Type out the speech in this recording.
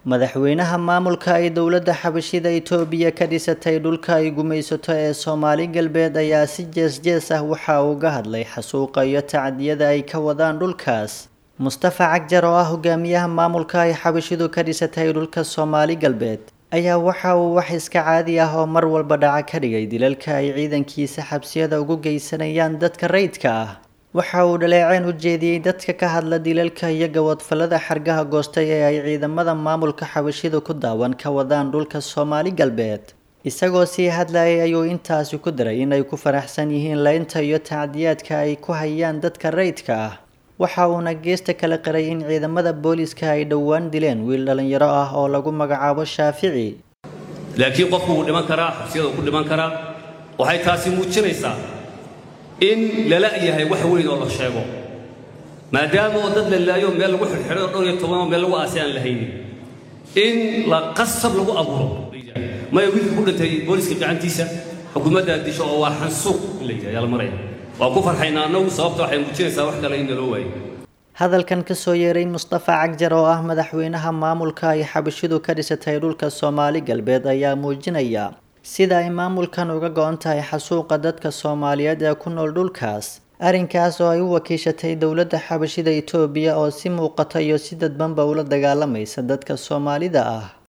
madaxweynaha maamulka ay dowladda xabashida Itoobiya ka dhisatay dhulka ay gumaysato ee Soomaali galbeed ayaa si jees ah waxa uu uga hadlay xasuuqa iyo tacadiyada ay ka wadaan dhulkaas. Mustafa Cagjar oo ah hogaamiyaha maamulka ay xabashidu ka dhisatay dhulka Soomaali galbeed ayaa waxa uu wax iska caadi ah oo mar walba dhaca ka dhigay dilalka ay ciidankiisa xabsiyada ugu geysanayaan dadka rayidka ah. waxa uu dhaleeceen u jeediyay dadka ka hadla dilalka iyo gawadfalada xargaha goostay ee ay ciidamada maamulka xabashidu ku daawan ka wadaan dhulka Soomaali galbeed. isagoo sii hadlayay ayuu intaasi ku daray inay ku faraxsan yihiin leynta iyo tacdiyaadka ay ku hayaan dadka rayidka ah. waxa uuna geesta kala qiray in ciidamada booliska ay dhowaan dileen wiil dhalinyaro ah oo lagu magacaabo Shaafici. laakiin qofku uu dhiman karaa xabsiyada ku dhiman karaa waxay taasi muujinaysaa in lala yahay wax weyn oo la sheego maadaama dad la laayo meel lagu xirxiro dhowr iyo toban meel lagu aasay aan lahayn in la qasab lagu abuuro ma wiil ku dhintay booliska gacantiisa xukuumadda disho oo waa xansuuq la maray waa ku farxaynaa annagu sababta waxay muujinaysaa wax kale in loo waayo. hadalkan ka soo yeeray Mustafa Cagjar oo ah madaxweynaha maamulka ay xabashidu ka dhisatay dhulka Soomaali galbeed ayaa muujinaya sida ay maamulkan uga go'an tahay xasuuqa dadka Soomaaliyeed ee ku nool dhulkaas. arrinkaas oo ay u wakiishatay dowladda xabashida Itoobiya oo si muuqata iyo si dadbanba ula dagaalamaysa dadka Soomaalida ah.